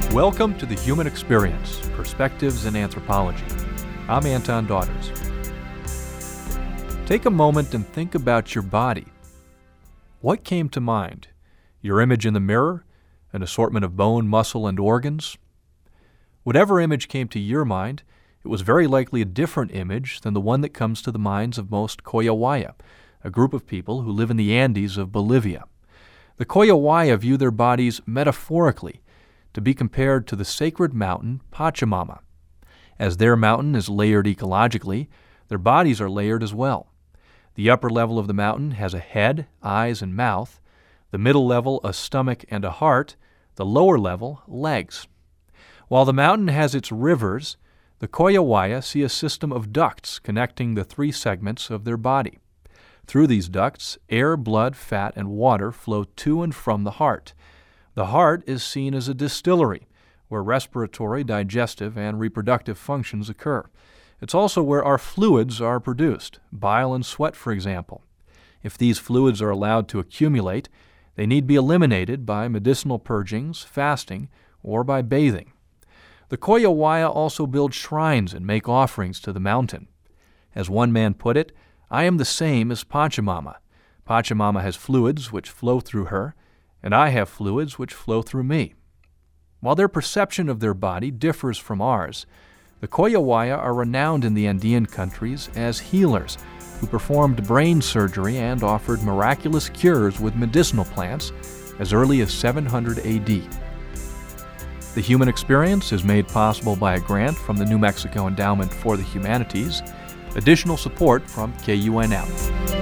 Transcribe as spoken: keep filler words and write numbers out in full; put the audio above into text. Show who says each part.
Speaker 1: Welcome to The Human Experience, Perspectives in Anthropology. I'm Anton Daughters. Take a moment and think about your body. What came to mind? Your image in the mirror? An assortment of bone, muscle, and organs? Whatever image came to your mind, it was very likely a different image than the one that comes to the minds of most Collahuaya, a group of people who live in the Andes of Bolivia. The Collahuaya view their bodies metaphorically, to be compared to the sacred mountain Pachamama. As their mountain is layered ecologically, their bodies are layered as well. The upper level of the mountain has a head, eyes, and mouth, the middle level a stomach and a heart, the lower level legs. While the mountain has its rivers, the Collahuaya see a system of ducts connecting the three segments of their body. Through these ducts, air, blood, fat, and water flow to and from the heart. The heart is seen as a distillery, where respiratory, digestive, and reproductive functions occur. It's also where our fluids are produced, bile and sweat, for example. If these fluids are allowed to accumulate, they need be eliminated by medicinal purgings, fasting, or by bathing. The Collahuaya also build shrines and make offerings to the mountain. As one man put it, "I am the same as Pachamama. Pachamama has fluids which flow through her, and I have fluids which flow through me." While their perception of their body differs from ours, the Collahuaya are renowned in the Andean countries as healers who performed brain surgery and offered miraculous cures with medicinal plants as early as seven hundred A D. The Human Experience is made possible by a grant from the New Mexico Endowment for the Humanities. Additional support from K U N L.